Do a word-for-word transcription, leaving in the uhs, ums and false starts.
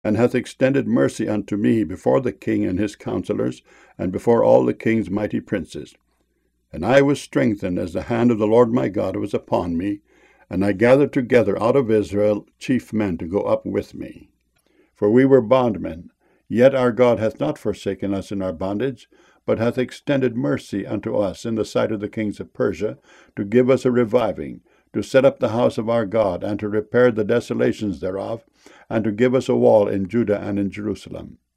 and hath extended mercy unto me before the king and his counselors, and before all the king's mighty princes. And I was strengthened as the hand of the Lord my God was upon me, and I gathered together out of Israel chief men to go up with me. For we were bondmen, yet our God hath not forsaken us in our bondage, but hath extended mercy unto us in the sight of the kings of Persia, to give us a reviving, to set up the house of our God, and to repair the desolations thereof, and to give us a wall in Judah and in Jerusalem.